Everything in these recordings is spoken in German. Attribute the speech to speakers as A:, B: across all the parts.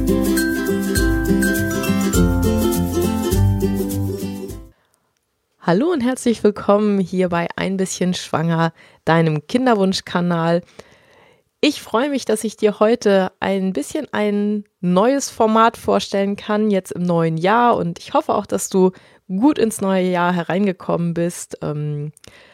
A: Hallo und herzlich willkommen hier bei Ein bisschen schwanger, deinem Kinderwunschkanal. Ich freue mich, dass ich dir heute ein bisschen ein neues Format vorstellen kann, jetzt im neuen Jahr, und ich hoffe auch, dass du gut ins neue Jahr hereingekommen bist. Du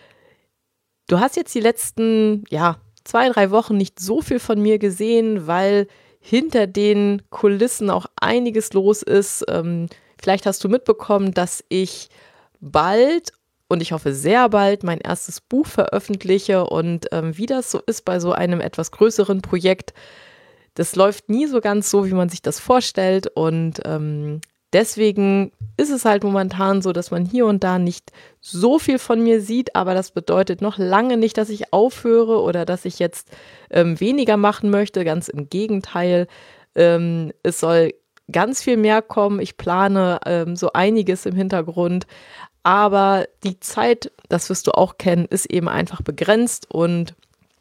A: hast jetzt die letzten 2-3 Wochen nicht so viel von mir gesehen, weil hinter den Kulissen auch einiges los ist. Vielleicht hast du mitbekommen, dass ich bald, und ich hoffe sehr bald, mein erstes Buch veröffentliche, und wie das so ist bei so einem etwas größeren Projekt, das läuft nie so ganz so, wie man sich das vorstellt, und deswegen ist es halt momentan so, dass man hier und da nicht so viel von mir sieht, aber das bedeutet noch lange nicht, dass ich aufhöre oder dass ich jetzt weniger machen möchte, ganz im Gegenteil. Es soll ganz viel mehr kommen. Ich plane so einiges im Hintergrund, aber die Zeit, das wirst du auch kennen, ist eben einfach begrenzt, und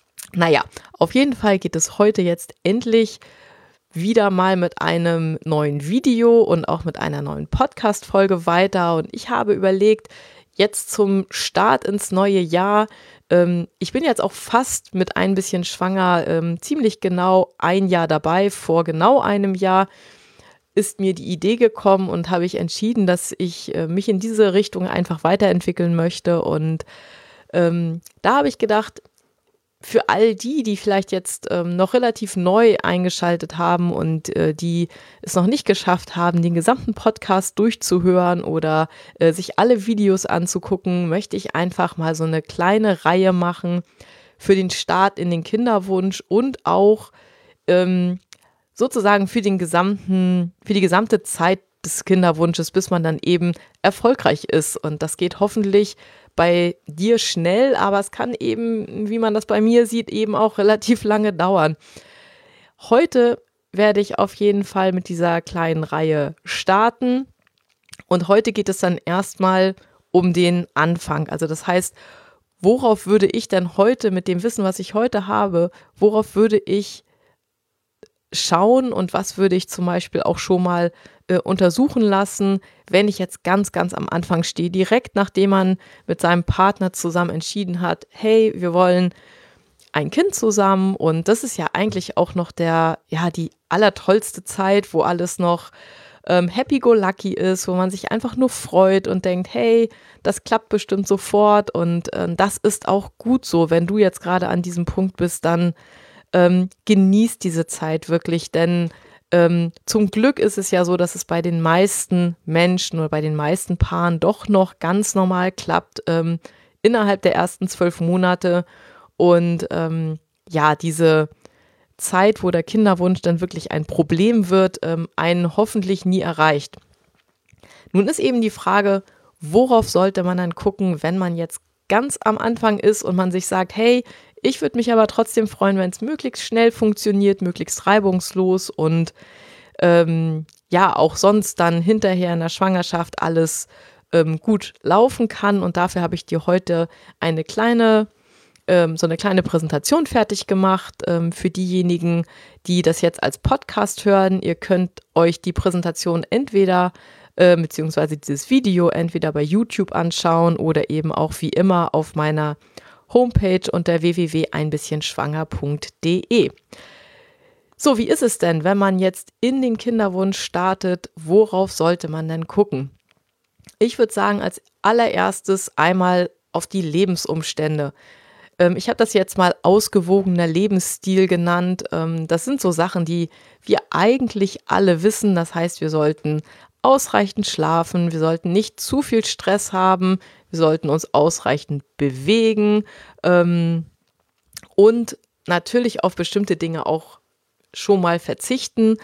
A: auf jeden Fall geht es heute jetzt endlich wieder mal mit einem neuen Video und auch mit einer neuen Podcast-Folge weiter, und ich habe überlegt, jetzt zum Start ins neue Jahr, ich bin jetzt auch fast mit ein bisschen schwanger, ziemlich genau ein Jahr dabei, vor genau einem Jahr ist mir die Idee gekommen und habe ich entschieden, dass ich mich in diese Richtung einfach weiterentwickeln möchte. Und da habe ich gedacht, für all die vielleicht jetzt noch relativ neu eingeschaltet haben und die es noch nicht geschafft haben, den gesamten Podcast durchzuhören oder sich alle Videos anzugucken, möchte ich einfach mal so eine kleine Reihe machen für den Start in den Kinderwunsch und auch sozusagen für die gesamte Zeit des Kinderwunsches, bis man dann eben erfolgreich ist. Und das geht hoffentlich bei dir schnell, aber es kann eben, wie man das bei mir sieht, eben auch relativ lange dauern. Heute werde ich auf jeden Fall mit dieser kleinen Reihe starten, und heute geht es dann erstmal um den Anfang. Also das heißt, worauf würde ich denn heute mit dem Wissen, was ich heute habe, worauf würde ich schauen und was würde ich zum Beispiel auch schon mal untersuchen lassen, wenn ich jetzt ganz, ganz am Anfang stehe, direkt nachdem man mit seinem Partner zusammen entschieden hat, hey, wir wollen ein Kind zusammen, und das ist ja eigentlich auch noch die allertollste Zeit, wo alles noch happy-go-lucky ist, wo man sich einfach nur freut und denkt, hey, das klappt bestimmt sofort, und das ist auch gut so. Wenn du jetzt gerade an diesem Punkt bist, dann genießt diese Zeit wirklich, denn zum Glück ist es ja so, dass es bei den meisten Menschen oder bei den meisten Paaren doch noch ganz normal klappt innerhalb der ersten 12 Monate, und diese Zeit, wo der Kinderwunsch dann wirklich ein Problem wird, einen hoffentlich nie erreicht. Nun ist eben die Frage, worauf sollte man dann gucken, wenn man jetzt ganz am Anfang ist und man sich sagt, hey, ich würde mich aber trotzdem freuen, wenn es möglichst schnell funktioniert, möglichst reibungslos und auch sonst dann hinterher in der Schwangerschaft alles gut laufen kann. Und dafür habe ich dir heute so eine kleine Präsentation fertig gemacht für diejenigen, die das jetzt als Podcast hören. Ihr könnt euch die Präsentation beziehungsweise dieses Video entweder bei YouTube anschauen oder eben auch wie immer auf meiner Homepage unter www.einbisschenschwanger.de. So, wie ist es denn, wenn man jetzt in den Kinderwunsch startet? Worauf sollte man denn gucken? Ich würde sagen, als allererstes einmal auf die Lebensumstände. Ich habe das jetzt mal ausgewogener Lebensstil genannt. Das sind so Sachen, die wir eigentlich alle wissen. Das heißt, wir sollten ausreichend schlafen, wir sollten nicht zu viel Stress haben, wir sollten uns ausreichend bewegen und natürlich auf bestimmte Dinge auch schon mal verzichten.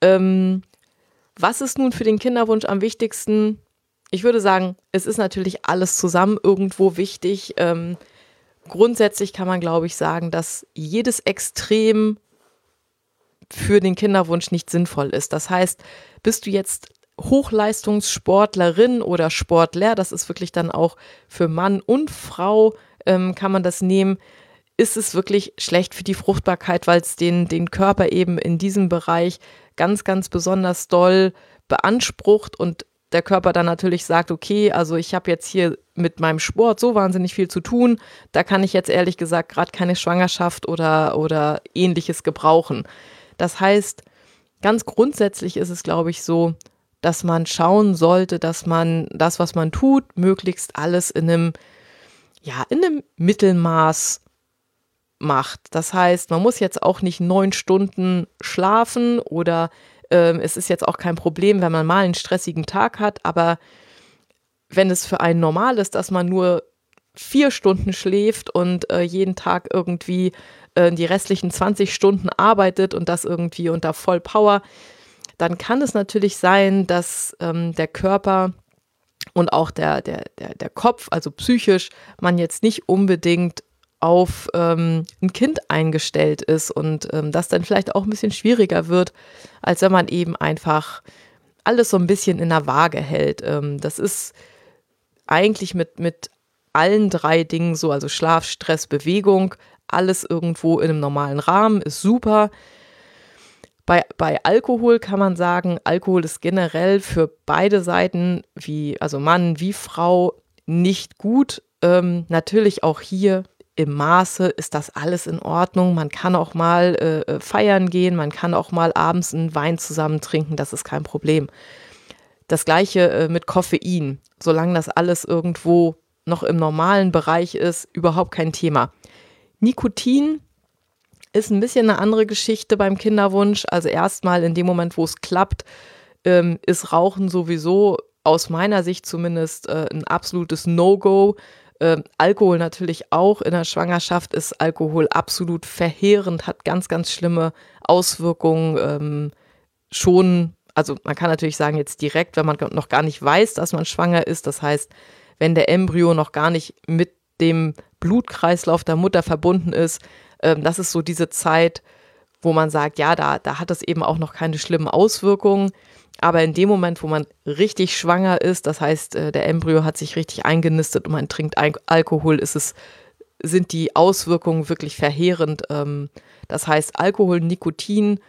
A: Was ist nun für den Kinderwunsch am wichtigsten? Ich würde sagen, es ist natürlich alles zusammen irgendwo wichtig. Grundsätzlich kann man, glaube ich, sagen, dass jedes Extrem für den Kinderwunsch nicht sinnvoll ist. Das heißt, bist du jetzt Hochleistungssportlerin oder Sportler, das ist wirklich dann auch für Mann und Frau, kann man das nehmen, ist es wirklich schlecht für die Fruchtbarkeit, weil es den Körper eben in diesem Bereich ganz, ganz besonders doll beansprucht und der Körper dann natürlich sagt, okay, also ich habe jetzt hier mit meinem Sport so wahnsinnig viel zu tun, da kann ich jetzt ehrlich gesagt gerade keine Schwangerschaft oder ähnliches gebrauchen. Das heißt, ganz grundsätzlich ist es, glaube ich, so, dass man schauen sollte, dass man das, was man tut, möglichst alles in einem Mittelmaß macht. Das heißt, man muss jetzt auch nicht 9 Stunden schlafen oder es ist jetzt auch kein Problem, wenn man mal einen stressigen Tag hat, aber wenn es für einen normal ist, dass man nur 4 Stunden schläft und jeden Tag irgendwie die restlichen 20 Stunden arbeitet und das irgendwie unter Vollpower, dann kann es natürlich sein, dass der Körper und auch der Kopf, also psychisch, man jetzt nicht unbedingt auf ein Kind eingestellt ist und das dann vielleicht auch ein bisschen schwieriger wird, als wenn man eben einfach alles so ein bisschen in der Waage hält. Das ist eigentlich mit allen 3 Dingen so, also Schlaf, Stress, Bewegung, alles irgendwo in einem normalen Rahmen, ist super. Bei Alkohol kann man sagen, Alkohol ist generell für beide Seiten, also Mann wie Frau, nicht gut. Natürlich auch hier im Maße ist das alles in Ordnung. Man kann auch mal feiern gehen, man kann auch mal abends einen Wein zusammen trinken, das ist kein Problem. Das Gleiche mit Koffein. Solange das alles irgendwo noch im normalen Bereich ist, überhaupt kein Thema. Nikotin ist ein bisschen eine andere Geschichte beim Kinderwunsch. Also erstmal in dem Moment, wo es klappt, ist Rauchen sowieso aus meiner Sicht zumindest ein absolutes No-Go. Alkohol natürlich auch. In der Schwangerschaft ist Alkohol absolut verheerend, hat ganz, ganz schlimme Auswirkungen schon. Also man kann natürlich sagen jetzt direkt, wenn man noch gar nicht weiß, dass man schwanger ist. Das heißt, wenn der Embryo noch gar nicht mit dem Blutkreislauf der Mutter verbunden ist, das ist so diese Zeit, wo man sagt, ja, da hat es eben auch noch keine schlimmen Auswirkungen. Aber in dem Moment, wo man richtig schwanger ist, das heißt, der Embryo hat sich richtig eingenistet und man trinkt Alkohol, sind die Auswirkungen wirklich verheerend. Das heißt, Alkohol, Nikotin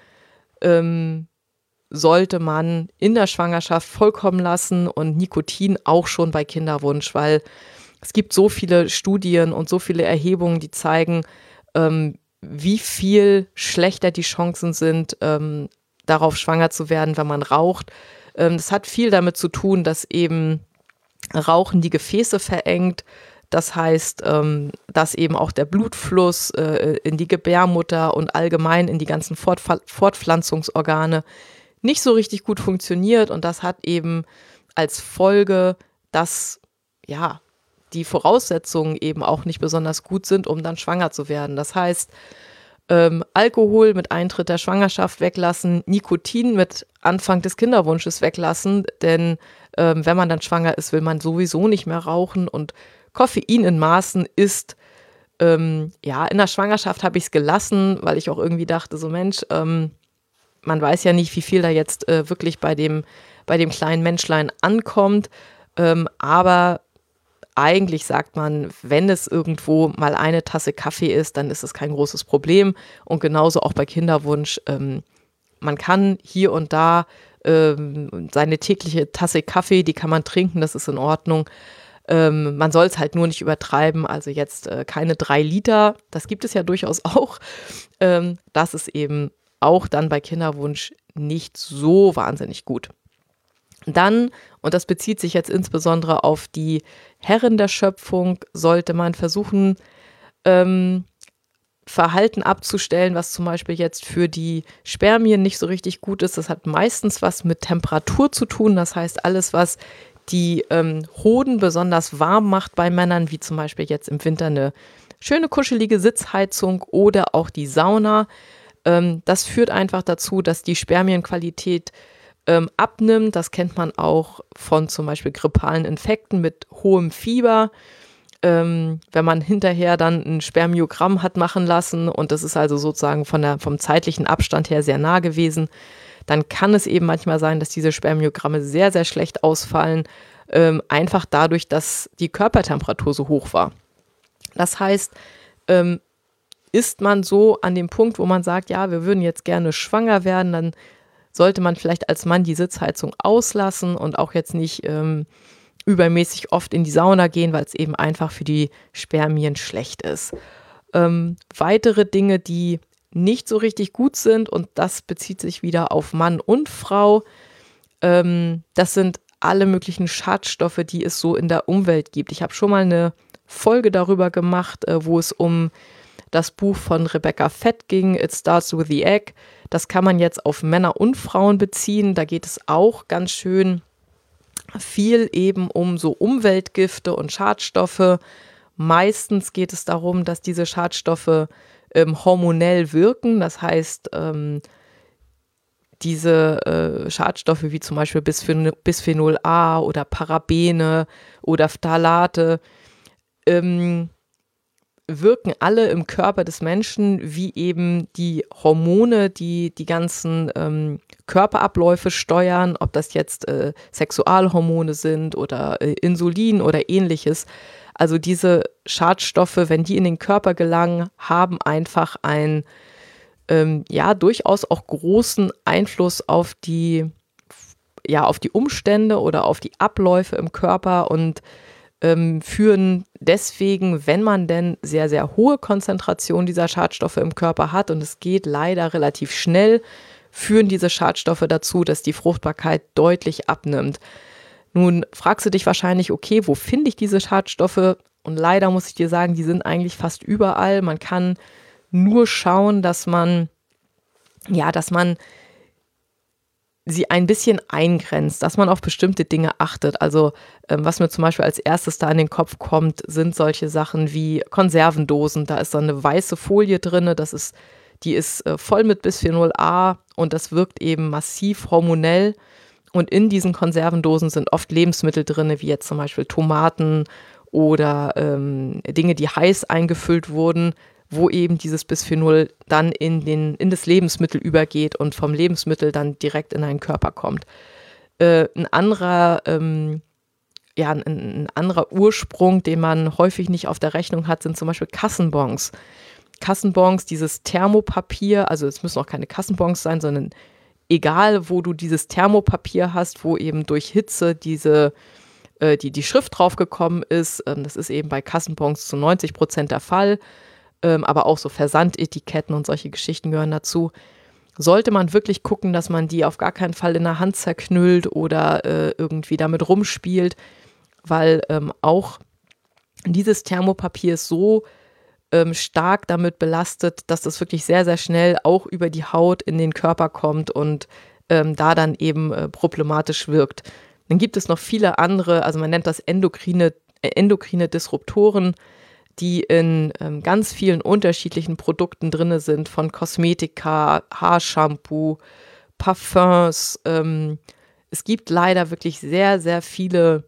A: sollte man in der Schwangerschaft vollkommen lassen und Nikotin auch schon bei Kinderwunsch, weil es gibt so viele Studien und so viele Erhebungen, die zeigen, wie viel schlechter die Chancen sind, darauf schwanger zu werden, wenn man raucht. Das hat viel damit zu tun, dass eben Rauchen die Gefäße verengt. Das heißt, dass eben auch der Blutfluss in die Gebärmutter und allgemein in die ganzen Fortpflanzungsorgane nicht so richtig gut funktioniert. Und das hat eben als Folge, dass die Voraussetzungen eben auch nicht besonders gut sind, um dann schwanger zu werden. Das heißt, Alkohol mit Eintritt der Schwangerschaft weglassen, Nikotin mit Anfang des Kinderwunsches weglassen, denn wenn man dann schwanger ist, will man sowieso nicht mehr rauchen und Koffein in Maßen ist, in der Schwangerschaft habe ich es gelassen, weil ich auch irgendwie dachte, so Mensch, man weiß ja nicht, wie viel da jetzt wirklich bei dem kleinen Menschlein ankommt, aber eigentlich sagt man, wenn es irgendwo mal eine Tasse Kaffee ist, dann ist es kein großes Problem. Und genauso auch bei Kinderwunsch. Man kann hier und da seine tägliche Tasse Kaffee, die kann man trinken, das ist in Ordnung. Man soll es halt nur nicht übertreiben. Also jetzt keine 3 Liter, das gibt es ja durchaus auch. Das ist eben auch dann bei Kinderwunsch nicht so wahnsinnig gut. Dann, und das bezieht sich jetzt insbesondere auf die Herren der Schöpfung, sollte man versuchen, Verhalten abzustellen, was zum Beispiel jetzt für die Spermien nicht so richtig gut ist. Das hat meistens was mit Temperatur zu tun. Das heißt, alles, was die Hoden besonders warm macht bei Männern, wie zum Beispiel jetzt im Winter eine schöne kuschelige Sitzheizung oder auch die Sauna, das führt einfach dazu, dass die Spermienqualität abnimmt. Das kennt man auch von zum Beispiel grippalen Infekten mit hohem Fieber. Wenn man hinterher dann ein Spermiogramm hat machen lassen und das ist also sozusagen vom zeitlichen Abstand her sehr nah gewesen, dann kann es eben manchmal sein, dass diese Spermiogramme sehr, sehr schlecht ausfallen, einfach dadurch, dass die Körpertemperatur so hoch war. Das heißt, ist man so an dem Punkt, wo man sagt, ja, wir würden jetzt gerne schwanger werden, dann sollte man vielleicht als Mann die Sitzheizung auslassen und auch jetzt nicht übermäßig oft in die Sauna gehen, weil es eben einfach für die Spermien schlecht ist. Weitere Dinge, die nicht so richtig gut sind, und das bezieht sich wieder auf Mann und Frau, das sind alle möglichen Schadstoffe, die es so in der Umwelt gibt. Ich habe schon mal eine Folge darüber gemacht, wo es um das Buch von Rebecca Fett ging, It Starts with the Egg. Das kann man jetzt auf Männer und Frauen beziehen. Da geht es auch ganz schön viel eben um so Umweltgifte und Schadstoffe. Meistens geht es darum, dass diese Schadstoffe hormonell wirken. Das heißt, diese Schadstoffe wie zum Beispiel Bisphenol A oder Parabene oder Phthalate wirken alle im Körper des Menschen wie eben die Hormone, die die ganzen Körperabläufe steuern, ob das jetzt Sexualhormone sind oder Insulin oder ähnliches. Also diese Schadstoffe, wenn die in den Körper gelangen, haben einfach einen durchaus auch großen Einfluss auf die Umstände oder auf die Abläufe im Körper und führen deswegen, wenn man denn sehr, sehr hohe Konzentrationen dieser Schadstoffe im Körper hat, und es geht leider relativ schnell, führen diese Schadstoffe dazu, dass die Fruchtbarkeit deutlich abnimmt. Nun fragst du dich wahrscheinlich, okay, wo finde ich diese Schadstoffe? Und leider muss ich dir sagen, die sind eigentlich fast überall. Man kann nur schauen, dass man sie ein bisschen eingrenzt, dass man auf bestimmte Dinge achtet. Also was mir zum Beispiel als erstes da in den Kopf kommt, sind solche Sachen wie Konservendosen. Da ist so eine weiße Folie drin, die ist voll mit Bisphenol A und das wirkt eben massiv hormonell. Und in diesen Konservendosen sind oft Lebensmittel drin, wie jetzt zum Beispiel Tomaten oder Dinge, die heiß eingefüllt wurden, wo eben dieses Bisphenol dann in das Lebensmittel übergeht und vom Lebensmittel dann direkt in deinen Körper kommt. Ein anderer Ursprung, den man häufig nicht auf der Rechnung hat, sind zum Beispiel Kassenbons. Kassenbons, dieses Thermopapier, also es müssen auch keine Kassenbons sein, sondern egal, wo du dieses Thermopapier hast, wo eben durch Hitze die Schrift draufgekommen ist, das ist eben bei Kassenbons zu 90% der Fall, aber auch so Versandetiketten und solche Geschichten gehören dazu. Sollte man wirklich gucken, dass man die auf gar keinen Fall in der Hand zerknüllt oder irgendwie damit rumspielt, weil auch dieses Thermopapier ist so stark damit belastet, dass das wirklich sehr, sehr schnell auch über die Haut in den Körper kommt und da dann eben problematisch wirkt. Dann gibt es noch viele andere, also man nennt das endokrine Disruptoren, die in ganz vielen unterschiedlichen Produkten drin sind, von Kosmetika, Haarshampoo, Parfums. Es gibt leider wirklich sehr, sehr viele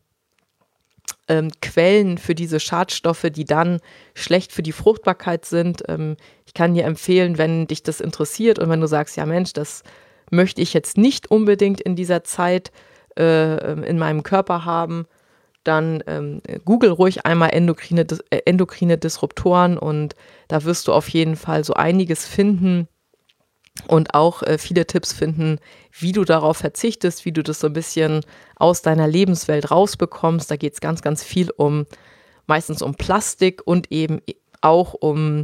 A: Quellen für diese Schadstoffe, die dann schlecht für die Fruchtbarkeit sind. Ich kann dir empfehlen, wenn dich das interessiert und wenn du sagst, ja Mensch, das möchte ich jetzt nicht unbedingt in dieser Zeit in meinem Körper haben, dann google ruhig einmal endokrine Disruptoren und da wirst du auf jeden Fall so einiges finden und auch viele Tipps finden, wie du darauf verzichtest, wie du das so ein bisschen aus deiner Lebenswelt rausbekommst. Da geht es ganz, ganz viel meistens um Plastik und eben auch um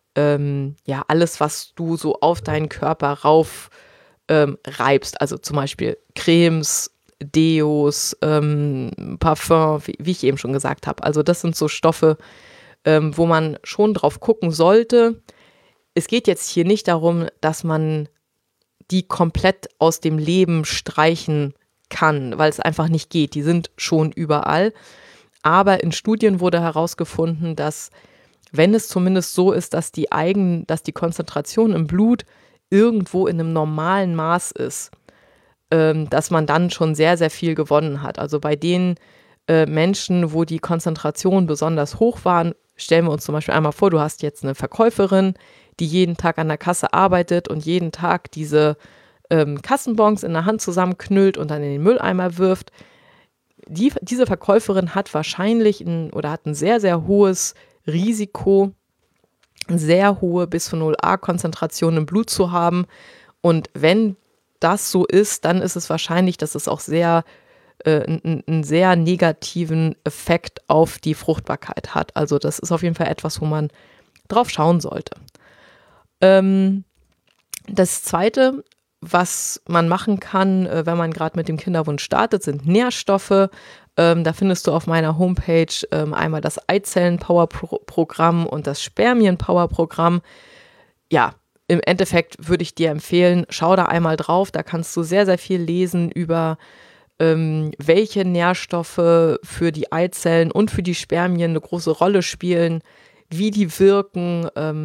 A: alles, was du so auf deinen Körper rauf reibst. Also zum Beispiel Cremes, Deos, Parfum, wie ich eben schon gesagt habe. Also das sind so Stoffe, wo man schon drauf gucken sollte. Es geht jetzt hier nicht darum, dass man die komplett aus dem Leben streichen kann, weil es einfach nicht geht. Die sind schon überall. Aber in Studien wurde herausgefunden, dass wenn es zumindest so ist, dass die Konzentration im Blut irgendwo in einem normalen Maß ist, dass man dann schon sehr, sehr viel gewonnen hat. Also bei den Menschen, wo die Konzentrationen besonders hoch waren, stellen wir uns zum Beispiel einmal vor, du hast jetzt eine Verkäuferin, die jeden Tag an der Kasse arbeitet und jeden Tag diese Kassenbons in der Hand zusammenknüllt und dann in den Mülleimer wirft. Diese Verkäuferin hat wahrscheinlich hat ein sehr, sehr hohes Risiko, sehr hohe Bisphenol-A-Konzentration im Blut zu haben. Und wenn das so ist, dann ist es wahrscheinlich, dass es auch einen sehr negativen Effekt auf die Fruchtbarkeit hat. Also das ist auf jeden Fall etwas, wo man drauf schauen sollte. Das Zweite, was man machen kann, wenn man gerade mit dem Kinderwunsch startet, sind Nährstoffe. Da findest du auf meiner Homepage einmal das Eizellen-Power-Programm und das Spermien-Power-Programm. Ja, im Endeffekt würde ich dir empfehlen, schau da einmal drauf. Da kannst du sehr, sehr viel lesen über welche Nährstoffe für die Eizellen und für die Spermien eine große Rolle spielen, wie die wirken,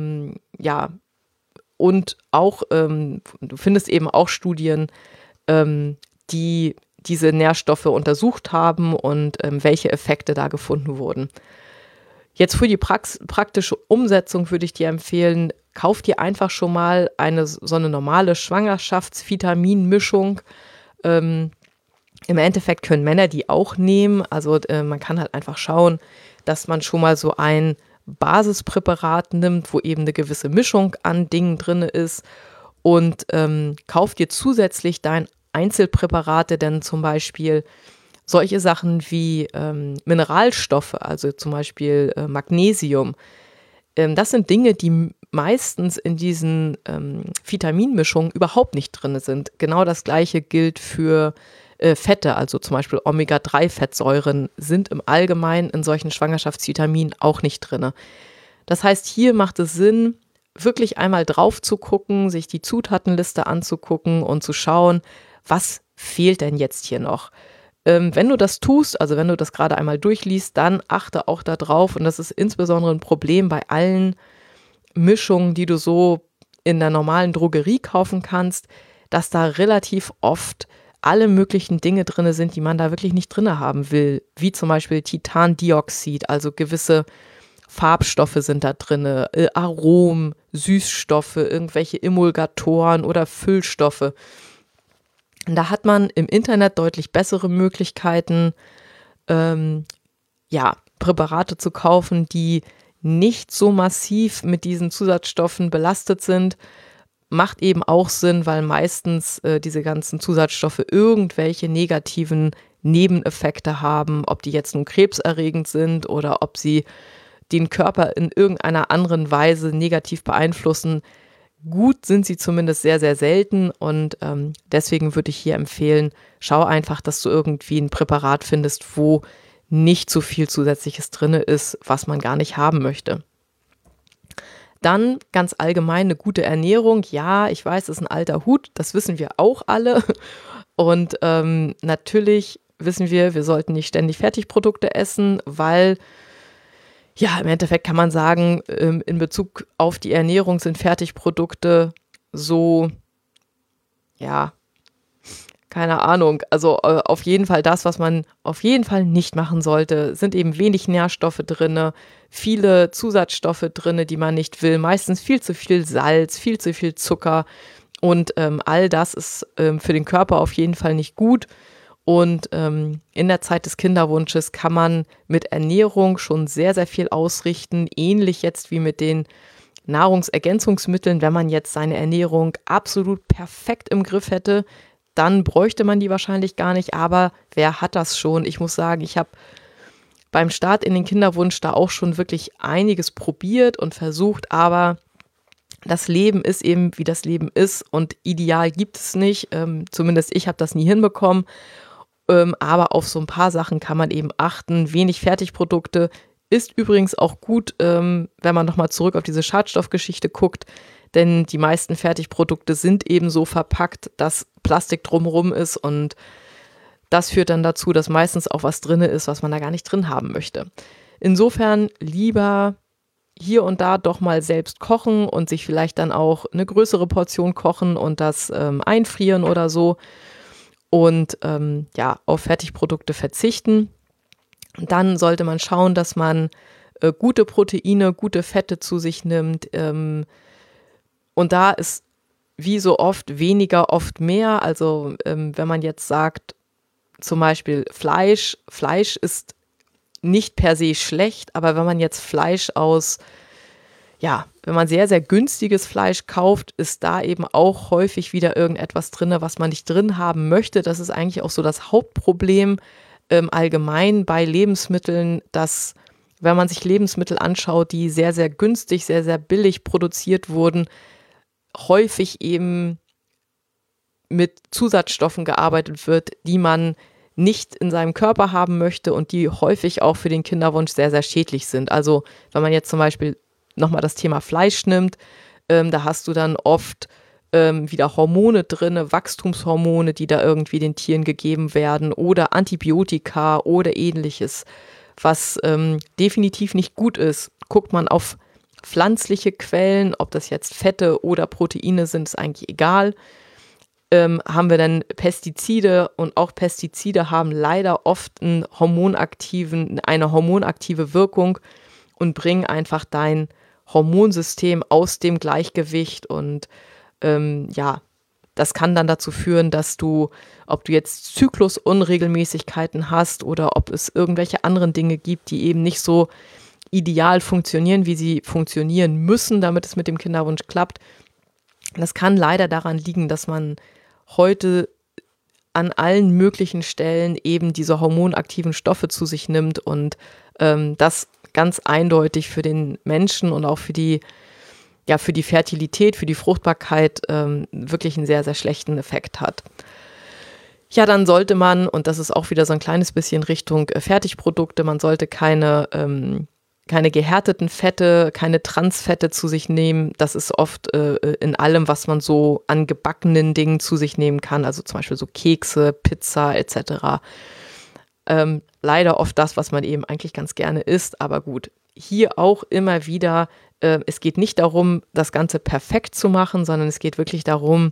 A: und auch, du findest eben auch Studien, die diese Nährstoffe untersucht haben und welche Effekte da gefunden wurden. Jetzt für die praktische Umsetzung würde ich dir empfehlen, kauf dir einfach schon mal so eine normale Schwangerschaftsvitaminmischung. Im Endeffekt können Männer die auch nehmen. Also man kann halt einfach schauen, dass man schon mal so ein Basispräparat nimmt, wo eben eine gewisse Mischung an Dingen drin ist, und kauf dir zusätzlich dein Einzelpräparate, denn zum Beispiel solche Sachen wie Mineralstoffe, also zum Beispiel Magnesium, das sind Dinge, die meistens in diesen Vitaminmischungen überhaupt nicht drin sind. Genau das Gleiche gilt für Fette, also zum Beispiel Omega-3-Fettsäuren sind im Allgemeinen in solchen Schwangerschaftsvitaminen auch nicht drin. Das heißt, hier macht es Sinn, wirklich einmal drauf zu gucken, sich die Zutatenliste anzugucken und zu schauen, was fehlt denn jetzt hier noch. Wenn du das tust, also wenn du das gerade einmal durchliest, dann achte auch darauf, und das ist insbesondere ein Problem bei allen Mischungen, die du so in der normalen Drogerie kaufen kannst, dass da relativ oft alle möglichen Dinge drin sind, die man da wirklich nicht drin haben will, wie zum Beispiel Titandioxid, also gewisse Farbstoffe sind da drin, Aromen, Süßstoffe, irgendwelche Emulgatoren oder Füllstoffe. Da hat man im Internet deutlich bessere Möglichkeiten, Präparate zu kaufen, die nicht so massiv mit diesen Zusatzstoffen belastet sind. Macht eben auch Sinn, weil meistens diese ganzen Zusatzstoffe irgendwelche negativen Nebeneffekte haben, ob die jetzt nun krebserregend sind oder ob sie den Körper in irgendeiner anderen Weise negativ beeinflussen. Gut sind sie zumindest sehr, sehr selten, und deswegen würde ich hier empfehlen, schau einfach, dass du irgendwie ein Präparat findest, wo nicht so viel Zusätzliches drin ist, was man gar nicht haben möchte. Dann ganz allgemein eine gute Ernährung. Ja, ich weiß, das ist ein alter Hut, das wissen wir auch alle. Und natürlich wissen wir sollten nicht ständig Fertigprodukte essen, weil ja, im Endeffekt kann man sagen, in Bezug auf die Ernährung sind Fertigprodukte so, ja, keine Ahnung, also auf jeden Fall das, was man auf jeden Fall nicht machen sollte, sind eben wenig Nährstoffe drin, viele Zusatzstoffe drin, die man nicht will, meistens viel zu viel Salz, viel zu viel Zucker, und all das ist für den Körper auf jeden Fall nicht gut. Und in der Zeit des Kinderwunsches kann man mit Ernährung schon sehr, sehr viel ausrichten, ähnlich jetzt wie mit den Nahrungsergänzungsmitteln. Wenn man jetzt seine Ernährung absolut perfekt im Griff hätte, dann bräuchte man die wahrscheinlich gar nicht, aber wer hat das schon? Ich muss sagen, ich habe beim Start in den Kinderwunsch da auch schon wirklich einiges probiert und versucht, aber das Leben ist eben, wie das Leben ist, und ideal gibt es nicht. Zumindest ich habe das nie hinbekommen. Aber auf so ein paar Sachen kann man eben achten. Wenig Fertigprodukte ist übrigens auch gut, wenn man nochmal zurück auf diese Schadstoffgeschichte guckt, denn die meisten Fertigprodukte sind eben so verpackt, dass Plastik drumherum ist, und das führt dann dazu, dass meistens auch was drin ist, was man da gar nicht drin haben möchte. Insofern lieber hier und da doch mal selbst kochen und sich vielleicht dann auch eine größere Portion kochen und das einfrieren oder so. Und auf Fertigprodukte verzichten. Dann sollte man schauen, dass man gute Proteine, gute Fette zu sich nimmt. Und da ist wie so oft weniger, oft mehr. Also wenn man jetzt sagt, zum Beispiel Fleisch ist nicht per se schlecht, aber wenn man jetzt Fleisch aus ja, wenn man sehr, sehr günstiges Fleisch kauft, ist da eben auch häufig wieder irgendetwas drin, was man nicht drin haben möchte. Das ist eigentlich auch so das Hauptproblem allgemein bei Lebensmitteln, dass wenn man sich Lebensmittel anschaut, die sehr, sehr günstig, sehr, sehr billig produziert wurden, häufig eben mit Zusatzstoffen gearbeitet wird, die man nicht in seinem Körper haben möchte und die häufig auch für den Kinderwunsch sehr, sehr schädlich sind. Also wenn man jetzt zum Beispiel nochmal das Thema Fleisch nimmt, da hast du dann oft wieder Hormone drin, Wachstumshormone, die da irgendwie den Tieren gegeben werden oder Antibiotika oder ähnliches, was definitiv nicht gut ist. Guckt man auf pflanzliche Quellen, ob das jetzt Fette oder Proteine sind, ist eigentlich egal. Haben wir dann Pestizide und auch Pestizide haben leider oft eine hormonaktive Wirkung und bringen einfach dein Hormonsystem aus dem Gleichgewicht und das kann dann dazu führen, dass ob du jetzt Zyklusunregelmäßigkeiten hast oder ob es irgendwelche anderen Dinge gibt, die eben nicht so ideal funktionieren, wie sie funktionieren müssen, damit es mit dem Kinderwunsch klappt. Das kann leider daran liegen, dass man heute an allen möglichen Stellen eben diese hormonaktiven Stoffe zu sich nimmt und das ganz eindeutig für den Menschen und auch für die Fertilität, für die Fruchtbarkeit wirklich einen sehr, sehr schlechten Effekt hat. Ja, dann sollte man, und das ist auch wieder so ein kleines bisschen Richtung Fertigprodukte, man sollte keine gehärteten Fette, keine Transfette zu sich nehmen. Das ist oft in allem, was man so an gebackenen Dingen zu sich nehmen kann, also zum Beispiel so Kekse, Pizza etc. Leider oft das, was man eben eigentlich ganz gerne isst, aber gut. Hier auch immer wieder, es geht nicht darum, das Ganze perfekt zu machen, sondern es geht wirklich darum,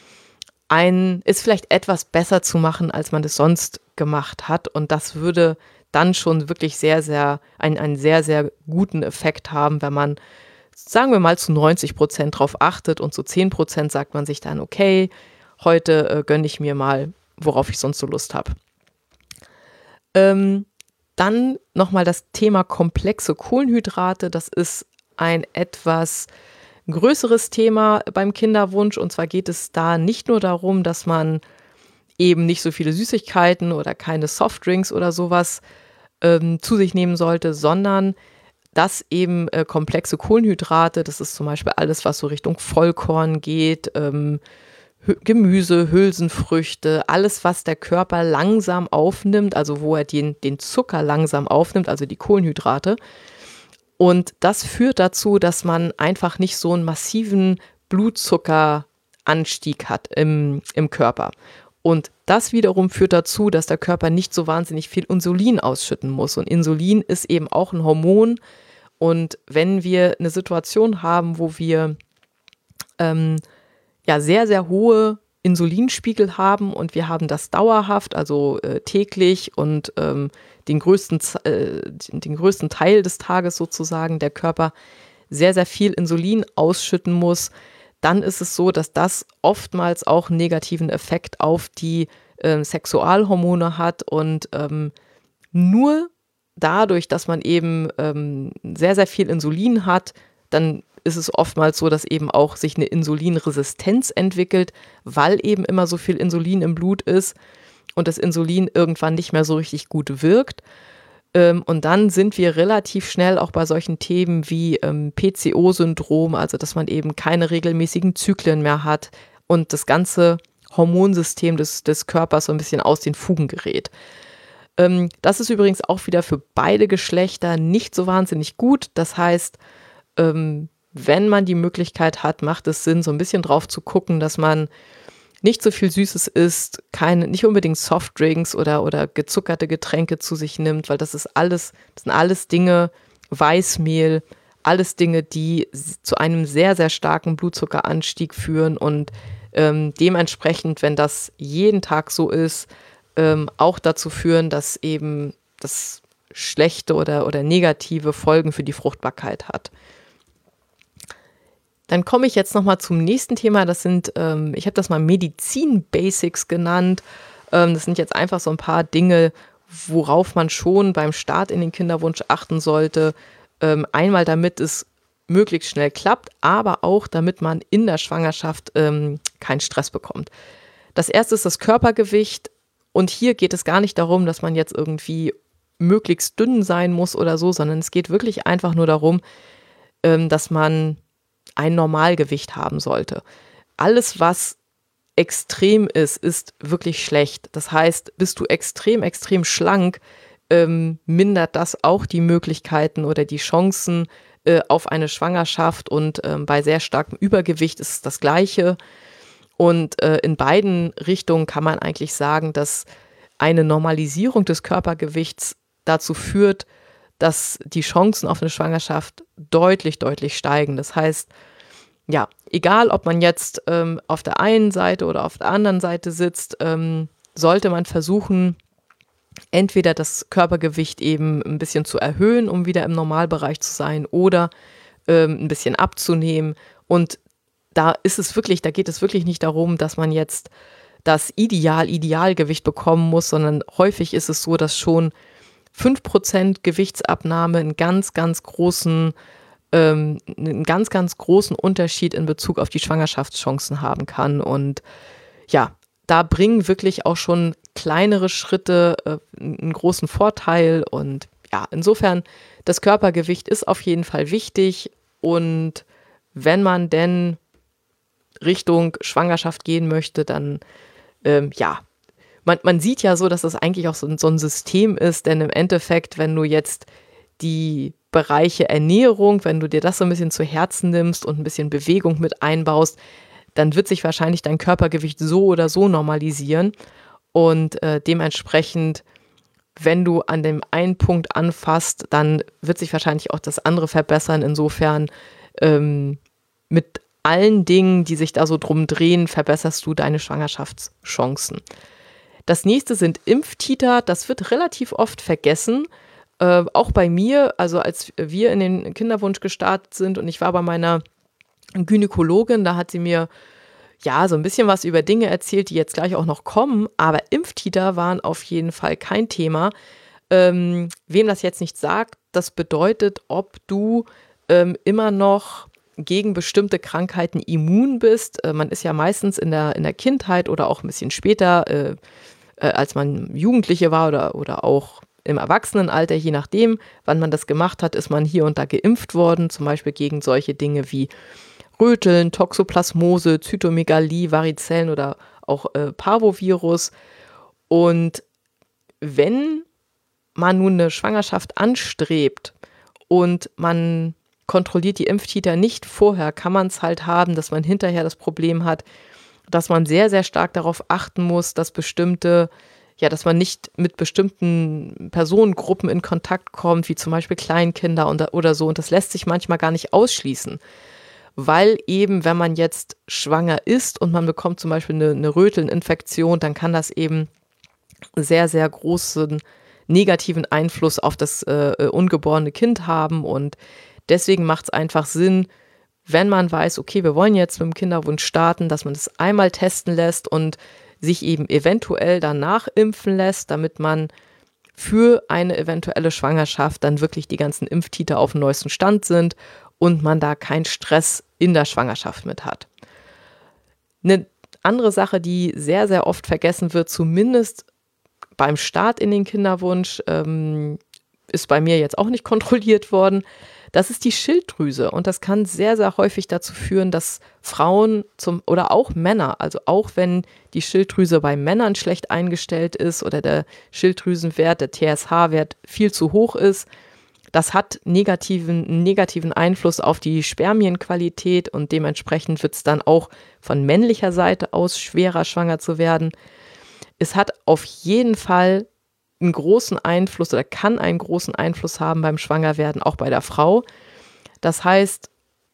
A: es vielleicht etwas besser zu machen, als man es sonst gemacht hat. Und das würde dann schon wirklich einen sehr, sehr guten Effekt haben, wenn man, sagen wir mal, zu 90% drauf achtet und zu 10% sagt man sich dann, okay, heute gönne ich mir mal, worauf ich sonst so Lust habe. Dann nochmal das Thema komplexe Kohlenhydrate. Das ist ein etwas größeres Thema beim Kinderwunsch. Und zwar geht es da nicht nur darum, dass man eben nicht so viele Süßigkeiten oder keine Softdrinks oder sowas zu sich nehmen sollte, sondern dass eben komplexe Kohlenhydrate, das ist zum Beispiel alles, was so Richtung Vollkorn geht, Gemüse, Hülsenfrüchte, alles, was der Körper langsam aufnimmt, also wo er den Zucker langsam aufnimmt, also die Kohlenhydrate. Und das führt dazu, dass man einfach nicht so einen massiven Blutzuckeranstieg hat im Körper. Und das wiederum führt dazu, dass der Körper nicht so wahnsinnig viel Insulin ausschütten muss. Und Insulin ist eben auch ein Hormon. Und wenn wir eine Situation haben, wo wir sehr, sehr hohe Insulinspiegel haben und wir haben das dauerhaft, also täglich und den größten Teil des Tages sozusagen der Körper sehr, sehr viel Insulin ausschütten muss, dann ist es so, dass das oftmals auch einen negativen Effekt auf die Sexualhormone hat und nur dadurch, dass man eben sehr, sehr viel Insulin hat, dann ist es oftmals so, dass eben auch sich eine Insulinresistenz entwickelt, weil eben immer so viel Insulin im Blut ist und das Insulin irgendwann nicht mehr so richtig gut wirkt. Und dann sind wir relativ schnell auch bei solchen Themen wie PCO-Syndrom, also dass man eben keine regelmäßigen Zyklen mehr hat und das ganze Hormonsystem des Körpers so ein bisschen aus den Fugen gerät. Das ist übrigens auch wieder für beide Geschlechter nicht so wahnsinnig gut. Das heißt, wenn man die Möglichkeit hat, macht es Sinn, so ein bisschen drauf zu gucken, dass man nicht so viel Süßes isst, nicht unbedingt Softdrinks oder gezuckerte Getränke zu sich nimmt, weil das sind alles Dinge, Weißmehl, alles Dinge, die zu einem sehr, sehr starken Blutzuckeranstieg führen und dementsprechend, wenn das jeden Tag so ist, auch dazu führen, dass eben das schlechte oder negative Folgen für die Fruchtbarkeit hat. Dann komme ich jetzt nochmal zum nächsten Thema. Das sind, ich habe das mal Medizin-Basics genannt. Das sind jetzt einfach so ein paar Dinge, worauf man schon beim Start in den Kinderwunsch achten sollte. Einmal, damit es möglichst schnell klappt, aber auch damit man in der Schwangerschaft keinen Stress bekommt. Das erste ist das Körpergewicht und hier geht es gar nicht darum, dass man jetzt irgendwie möglichst dünn sein muss oder so, sondern es geht wirklich einfach nur darum, dass man ein Normalgewicht haben sollte. Alles, was extrem ist, ist wirklich schlecht. Das heißt, bist du extrem, extrem schlank, mindert das auch die Möglichkeiten oder die Chancen auf eine Schwangerschaft und bei sehr starkem Übergewicht ist es das Gleiche. Und in beiden Richtungen kann man eigentlich sagen, dass eine Normalisierung des Körpergewichts dazu führt, dass die Chancen auf eine Schwangerschaft deutlich, deutlich steigen. Das heißt, ja, egal ob man jetzt auf der einen Seite oder auf der anderen Seite sitzt, sollte man versuchen, entweder das Körpergewicht eben ein bisschen zu erhöhen, um wieder im Normalbereich zu sein, oder ein bisschen abzunehmen. Und da geht es wirklich nicht darum, dass man jetzt das Idealgewicht bekommen muss, sondern häufig ist es so, dass schon 5% Gewichtsabnahme einen ganz, ganz großen Unterschied in Bezug auf die Schwangerschaftschancen haben kann. Und ja, da bringen wirklich auch schon kleinere Schritte einen großen Vorteil. Und ja, insofern, das Körpergewicht ist auf jeden Fall wichtig. Und wenn man denn Richtung Schwangerschaft gehen möchte, dann man sieht ja so, dass das eigentlich auch so ein System ist, denn im Endeffekt, wenn du jetzt die Bereiche Ernährung, wenn du dir das so ein bisschen zu Herzen nimmst und ein bisschen Bewegung mit einbaust, dann wird sich wahrscheinlich dein Körpergewicht so oder so normalisieren und dementsprechend, wenn du an dem einen Punkt anfasst, dann wird sich wahrscheinlich auch das andere verbessern. Insofern mit allen Dingen, die sich da so drum drehen, verbesserst du deine Schwangerschaftschancen. Das nächste sind Impftiter. Das wird relativ oft vergessen. Auch bei mir, also als wir in den Kinderwunsch gestartet sind und ich war bei meiner Gynäkologin, da hat sie mir ja so ein bisschen was über Dinge erzählt, die jetzt gleich auch noch kommen, aber Impftiter waren auf jeden Fall kein Thema. Wem das jetzt nicht sagt, das bedeutet, ob du immer noch gegen bestimmte Krankheiten immun bist. Man ist ja meistens in der Kindheit oder auch ein bisschen später, als man Jugendliche war oder auch im Erwachsenenalter, je nachdem, wann man das gemacht hat, ist man hier und da geimpft worden, zum Beispiel gegen solche Dinge wie Röteln, Toxoplasmose, Zytomegalie, Varizellen oder auch Parvovirus. Und wenn man nun eine Schwangerschaft anstrebt und man kontrolliert die Impftiter nicht vorher, kann man es halt haben, dass man hinterher das Problem hat, dass man sehr, sehr stark darauf achten muss, dass dass man nicht mit bestimmten Personengruppen in Kontakt kommt, wie zum Beispiel Kleinkinder oder so. Und das lässt sich manchmal gar nicht ausschließen, weil eben, wenn man jetzt schwanger ist und man bekommt zum Beispiel eine Rötelninfektion, dann kann das eben sehr, sehr großen negativen Einfluss auf das ungeborene Kind haben. Und deswegen macht es einfach Sinn, wenn man weiß, okay, wir wollen jetzt mit dem Kinderwunsch starten, dass man das einmal testen lässt und sich eben eventuell danach impfen lässt, damit man für eine eventuelle Schwangerschaft dann wirklich die ganzen Impftiter auf dem neuesten Stand sind und man da keinen Stress in der Schwangerschaft mit hat. Eine andere Sache, die sehr, sehr oft vergessen wird, zumindest beim Start in den Kinderwunsch, ist bei mir jetzt auch nicht kontrolliert worden. Das ist die Schilddrüse und das kann sehr, sehr häufig dazu führen, dass Frauen oder auch Männer, also auch wenn die Schilddrüse bei Männern schlecht eingestellt ist oder der Schilddrüsenwert, der TSH-Wert viel zu hoch ist, das hat einen negativen Einfluss auf die Spermienqualität und dementsprechend wird es dann auch von männlicher Seite aus schwerer, schwanger zu werden. Es hat auf jeden Fall einen großen Einfluss oder kann einen großen Einfluss haben beim Schwangerwerden, auch bei der Frau. Das heißt,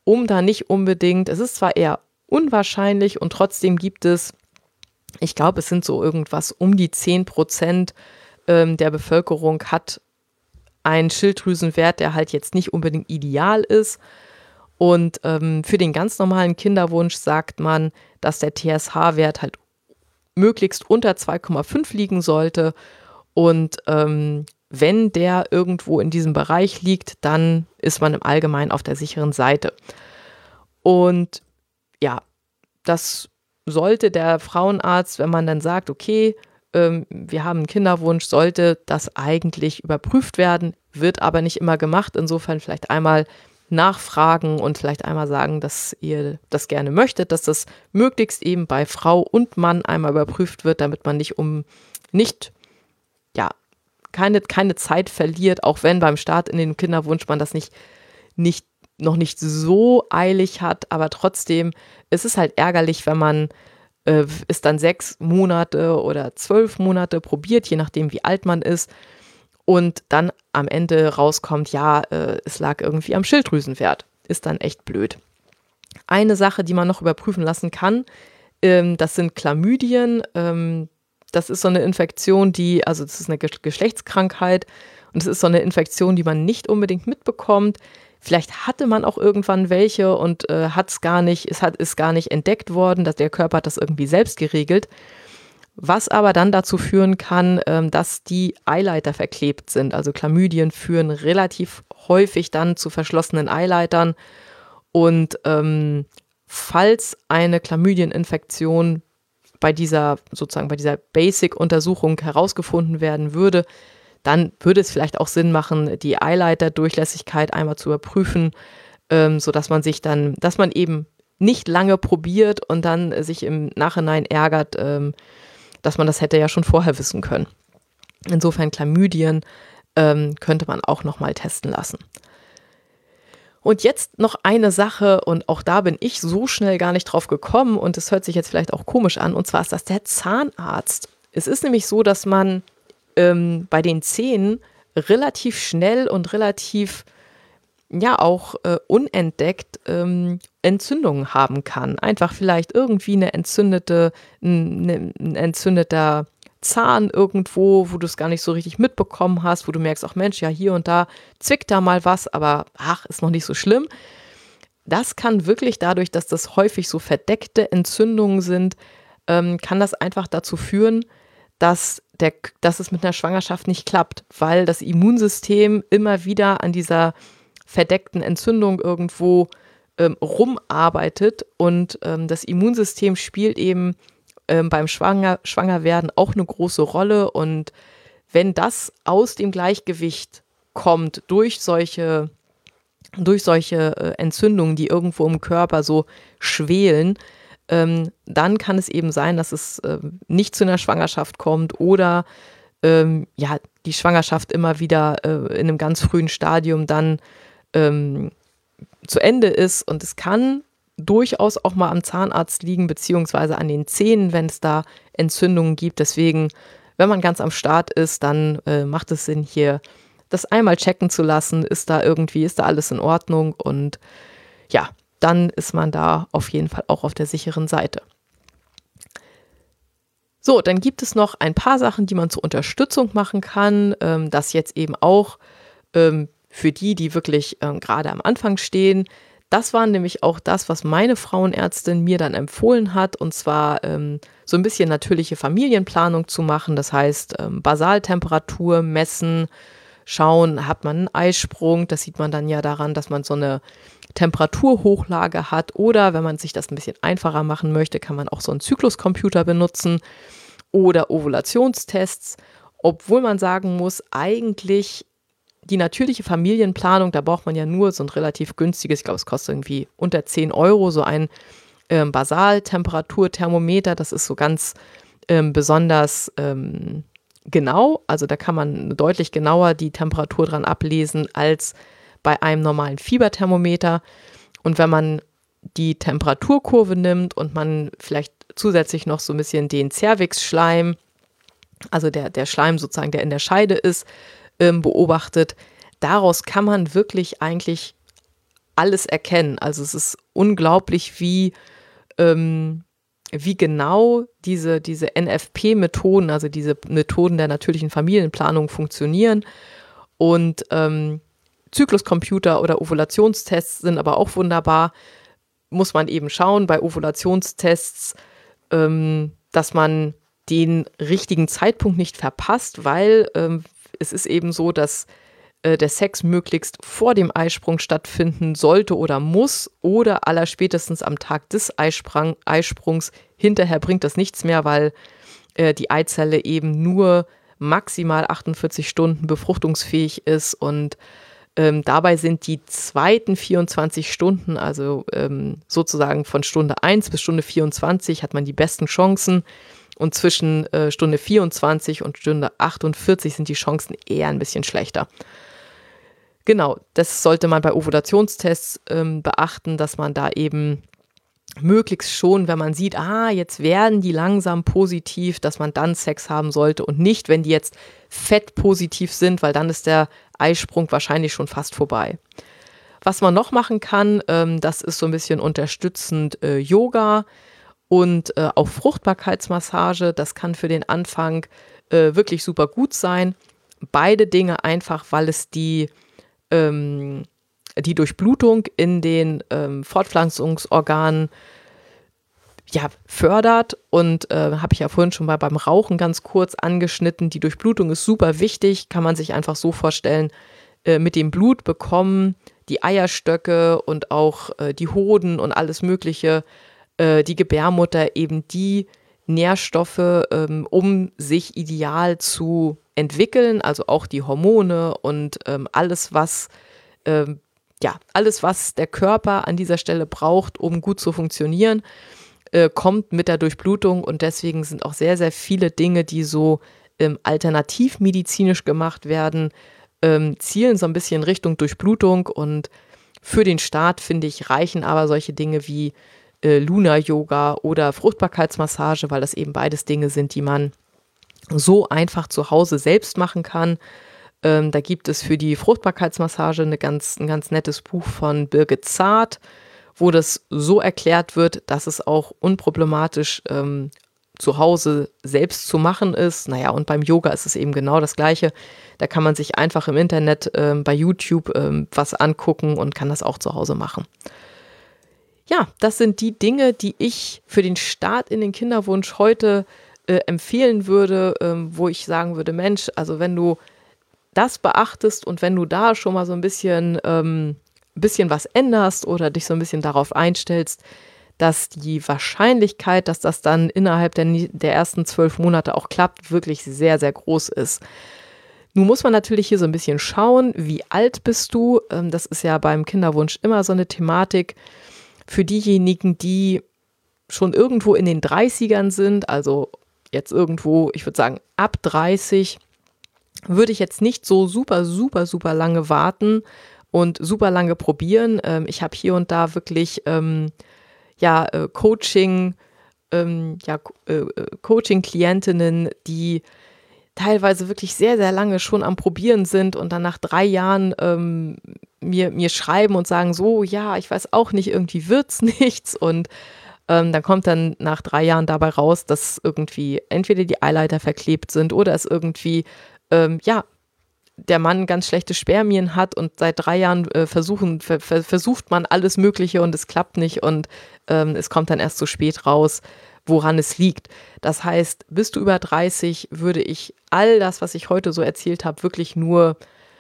A: es ist zwar eher unwahrscheinlich und trotzdem gibt es, ich glaube, es sind so irgendwas um die 10% der Bevölkerung hat einen Schilddrüsenwert, der halt jetzt nicht unbedingt ideal ist. Und für den ganz normalen Kinderwunsch sagt man, dass der TSH-Wert halt möglichst unter 2,5 liegen sollte. Und wenn der irgendwo in diesem Bereich liegt, dann ist man im Allgemeinen auf der sicheren Seite. Und ja, das sollte der Frauenarzt, wenn man dann sagt, okay, wir haben einen Kinderwunsch, sollte das eigentlich überprüft werden, wird aber nicht immer gemacht. Insofern vielleicht einmal nachfragen und vielleicht einmal sagen, dass ihr das gerne möchtet, dass das möglichst eben bei Frau und Mann einmal überprüft wird, damit man keine Zeit verliert, auch wenn beim Start in den Kinderwunsch man das noch nicht so eilig hat, aber trotzdem, es ist halt ärgerlich, wenn man es dann 6 Monate oder 12 Monate probiert, je nachdem wie alt man ist, und dann am Ende rauskommt, es lag irgendwie am Schilddrüsenwert. Ist dann echt blöd. Eine Sache, die man noch überprüfen lassen kann, das sind Chlamydien. Das ist so eine Infektion, das ist eine Geschlechtskrankheit und es ist so eine Infektion, die man nicht unbedingt mitbekommt. Vielleicht hatte man auch irgendwann welche und ist gar nicht entdeckt worden, dass der Körper hat das irgendwie selbst geregelt. Was aber dann dazu führen kann, dass die Eileiter verklebt sind. Also Chlamydien führen relativ häufig dann zu verschlossenen Eileitern. Und falls eine Chlamydieninfektion bei dieser Basic-Untersuchung herausgefunden werden würde, dann würde es vielleicht auch Sinn machen, die Eileiterdurchlässigkeit einmal zu überprüfen, sodass man eben nicht lange probiert und dann sich im Nachhinein ärgert, dass man das hätte ja schon vorher wissen können. Insofern Chlamydien könnte man auch nochmal testen lassen. Und jetzt noch eine Sache, und auch da bin ich so schnell gar nicht drauf gekommen und es hört sich jetzt vielleicht auch komisch an, und zwar ist das der Zahnarzt. Es ist nämlich so, dass man bei den Zähnen relativ schnell und relativ auch unentdeckt Entzündungen haben kann. Einfach vielleicht irgendwie ein entzündeter Zahn irgendwo, wo du es gar nicht so richtig mitbekommen hast, wo du merkst, ach Mensch, ja, hier und da zwickt da mal was, aber ist noch nicht so schlimm. Das kann wirklich dadurch, dass das häufig so verdeckte Entzündungen sind, kann das einfach dazu führen, dass es mit einer Schwangerschaft nicht klappt, weil das Immunsystem immer wieder an dieser verdeckten Entzündung irgendwo rumarbeitet und das Immunsystem spielt eben beim Schwangerwerden auch eine große Rolle, und wenn das aus dem Gleichgewicht kommt durch solche Entzündungen, die irgendwo im Körper so schwelen, dann kann es eben sein, dass es nicht zu einer Schwangerschaft kommt oder die Schwangerschaft immer wieder in einem ganz frühen Stadium dann zu Ende ist, und es kann durchaus auch mal am Zahnarzt liegen, beziehungsweise an den Zähnen, wenn es da Entzündungen gibt. Deswegen, wenn man ganz am Start ist, dann macht es Sinn, hier das einmal checken zu lassen. Ist da alles in Ordnung? Und ja, dann ist man da auf jeden Fall auch auf der sicheren Seite. So, dann gibt es noch ein paar Sachen, die man zur Unterstützung machen kann. Das jetzt eben auch für die wirklich gerade am Anfang stehen. Das war nämlich auch das, was meine Frauenärztin mir dann empfohlen hat, und zwar so ein bisschen natürliche Familienplanung zu machen. Das heißt, Basaltemperatur messen, schauen, hat man einen Eisprung. Das sieht man dann ja daran, dass man so eine Temperaturhochlage hat, oder wenn man sich das ein bisschen einfacher machen möchte, kann man auch so einen Zykluscomputer benutzen oder Ovulationstests, obwohl man sagen muss, eigentlich die natürliche Familienplanung, da braucht man ja nur so ein relativ günstiges, ich glaube, es kostet irgendwie unter 10 Euro, so ein Basaltemperaturthermometer. Das ist so ganz besonders genau, also da kann man deutlich genauer die Temperatur dran ablesen als bei einem normalen Fieberthermometer. Und wenn man die Temperaturkurve nimmt und man vielleicht zusätzlich noch so ein bisschen den Cervixschleim, also der Schleim sozusagen, der in der Scheide ist, beobachtet, daraus kann man wirklich eigentlich alles erkennen. Also es ist unglaublich, wie genau diese NFP-Methoden, also diese Methoden der natürlichen Familienplanung funktionieren. Und Zykluscomputer oder Ovulationstests sind aber auch wunderbar. Muss man eben schauen bei Ovulationstests, dass man den richtigen Zeitpunkt nicht verpasst, weil es ist eben so, dass der Sex möglichst vor dem Eisprung stattfinden sollte oder muss oder allerspätestens am Tag des Eisprungs. Hinterher bringt das nichts mehr, weil die Eizelle eben nur maximal 48 Stunden befruchtungsfähig ist und dabei sind die zweiten 24 Stunden, also sozusagen von Stunde 1 bis Stunde 24 hat man die besten Chancen und zwischen Stunde 24 und Stunde 48 sind die Chancen eher ein bisschen schlechter. Genau, das sollte man bei Ovulationstests beachten, dass man da eben möglichst schon, wenn man sieht, jetzt werden die langsam positiv, dass man dann Sex haben sollte und nicht, wenn die jetzt fettpositiv sind, weil dann ist der Eisprung wahrscheinlich schon fast vorbei. Was man noch machen kann, das ist so ein bisschen unterstützend Yoga und auch Fruchtbarkeitsmassage. Das kann für den Anfang wirklich super gut sein. Beide Dinge einfach, weil es die Durchblutung in den Fortpflanzungsorganen fördert und habe ich ja vorhin schon mal beim Rauchen ganz kurz angeschnitten. Die Durchblutung ist super wichtig, kann man sich einfach so vorstellen. Mit dem Blut bekommen die Eierstöcke und auch die Hoden und alles Mögliche, die Gebärmutter eben die Nährstoffe, um sich ideal zu entwickeln, also auch die Hormone und alles, was der Körper an dieser Stelle braucht, um gut zu funktionieren, kommt mit der Durchblutung und deswegen sind auch sehr, sehr viele Dinge, die so alternativmedizinisch gemacht werden, zielen so ein bisschen Richtung Durchblutung und für den Start, finde ich, reichen aber solche Dinge wie Luna-Yoga oder Fruchtbarkeitsmassage, weil das eben beides Dinge sind, die man so einfach zu Hause selbst machen kann. Da gibt es für die Fruchtbarkeitsmassage ein ganz nettes Buch von Birgit Zart, wo das so erklärt wird, dass es auch unproblematisch zu Hause selbst zu machen ist. Naja, und beim Yoga ist es eben genau das Gleiche. Da kann man sich einfach im Internet bei YouTube was angucken und kann das auch zu Hause machen. Ja, das sind die Dinge, die ich für den Start in den Kinderwunsch heute empfehlen würde, wo ich sagen würde, Mensch, also wenn du das beachtest und wenn du da schon mal so ein bisschen was änderst oder dich so ein bisschen darauf einstellst, dass die Wahrscheinlichkeit, dass das dann innerhalb der ersten 12 Monate auch klappt, wirklich sehr, sehr groß ist. Nun muss man natürlich hier so ein bisschen schauen, wie alt bist du? Das ist ja beim Kinderwunsch immer so eine Thematik. Für diejenigen, die schon irgendwo in den 30ern sind, also jetzt irgendwo, ich würde sagen ab 30, würde ich jetzt nicht so super, super, super lange warten und super lange probieren. Ich habe hier und da wirklich Coaching-Klientinnen, die teilweise wirklich sehr, sehr lange schon am Probieren sind und dann nach 3 Jahren mir schreiben und sagen, so, ja, ich weiß auch nicht, irgendwie wird's nichts und dann kommt dann nach 3 Jahren dabei raus, dass irgendwie entweder die Eileiter verklebt sind oder es irgendwie, der Mann ganz schlechte Spermien hat und seit 3 Jahren versucht man alles Mögliche und es klappt nicht und es kommt dann erst so spät raus, woran es liegt. Das heißt, bist du über 30, würde ich all das, was ich heute so erzählt habe, wirklich nur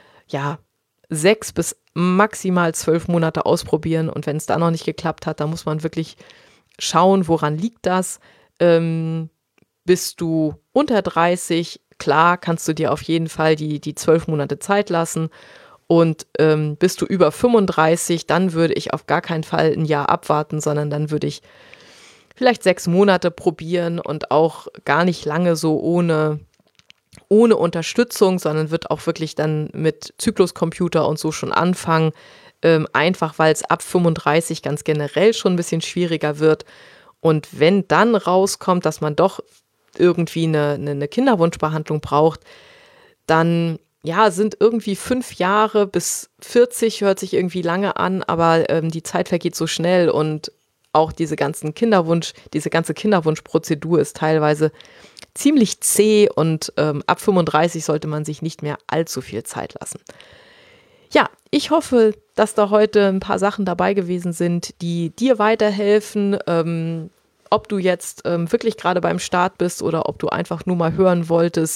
A: 6 bis maximal 12 Monate ausprobieren und wenn es da noch nicht geklappt hat, dann muss man wirklich schauen, woran liegt das. Bist du unter 30, klar, kannst du dir auf jeden Fall die 12 Monate Zeit lassen und bist du über 35, dann würde ich auf gar keinen Fall ein Jahr abwarten, sondern dann würde ich vielleicht 6 Monate probieren und auch gar nicht lange so ohne Unterstützung, sondern wird auch wirklich dann mit Zykluscomputer und so schon anfangen, einfach weil es ab 35 ganz generell schon ein bisschen schwieriger wird. Und wenn dann rauskommt, dass man doch irgendwie eine Kinderwunschbehandlung braucht, dann sind irgendwie 5 Jahre bis 40, hört sich irgendwie lange an, aber die Zeit vergeht so schnell und auch diese ganze Kinderwunschprozedur ist teilweise ziemlich zäh und ab 35 sollte man sich nicht mehr allzu viel Zeit lassen. Ja, ich hoffe, dass da heute ein paar Sachen dabei gewesen sind, die dir weiterhelfen, ob du jetzt wirklich gerade beim Start bist oder ob du einfach nur mal hören wolltest,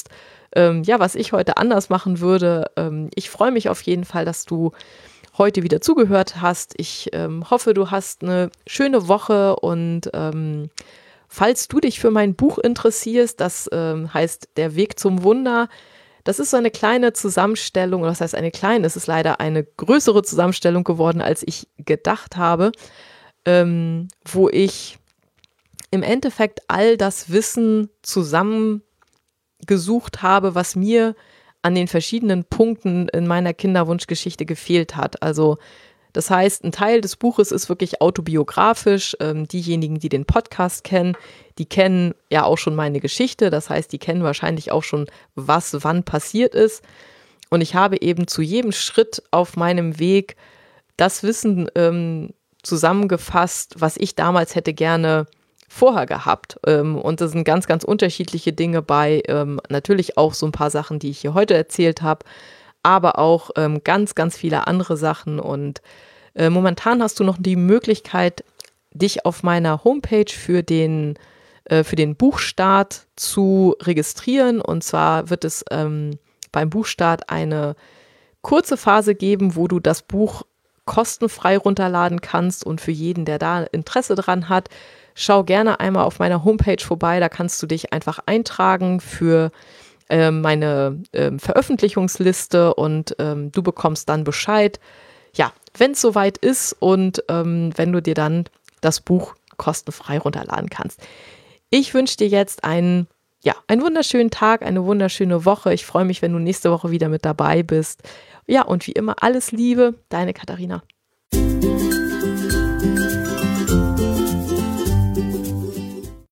A: was ich heute anders machen würde. Ich freue mich auf jeden Fall, dass du heute wieder zugehört hast. Ich hoffe, du hast eine schöne Woche und falls du dich für mein Buch interessierst, das heißt Der Weg zum Wunder. Das ist so eine kleine Zusammenstellung, oder das heißt eine kleine, es ist leider eine größere Zusammenstellung geworden, als ich gedacht habe, wo ich im Endeffekt all das Wissen zusammengesucht habe, was mir an den verschiedenen Punkten in meiner Kinderwunschgeschichte gefehlt hat. Also das heißt, ein Teil des Buches ist wirklich autobiografisch. Diejenigen, die den Podcast kennen, die kennen ja auch schon meine Geschichte. Das heißt, die kennen wahrscheinlich auch schon, was wann passiert ist. Und ich habe eben zu jedem Schritt auf meinem Weg das Wissen zusammengefasst, was ich damals hätte gerne vorher gehabt. Und das sind ganz, ganz unterschiedliche Dinge bei. Natürlich auch so ein paar Sachen, die ich hier heute erzählt habe, aber auch ganz, ganz viele andere Sachen. Und momentan hast du noch die Möglichkeit, dich auf meiner Homepage für den Buchstart zu registrieren. Und zwar wird es beim Buchstart eine kurze Phase geben, wo du das Buch kostenfrei runterladen kannst. Und für jeden, der da Interesse dran hat, schau gerne einmal auf meiner Homepage vorbei. Da kannst du dich einfach eintragen für meine Veröffentlichungsliste und du bekommst dann Bescheid, ja, wenn es soweit ist und wenn du dir dann das Buch kostenfrei runterladen kannst. Ich wünsche dir jetzt einen wunderschönen Tag, eine wunderschöne Woche. Ich freue mich, wenn du nächste Woche wieder mit dabei bist. Ja, und wie immer alles Liebe, deine Katharina.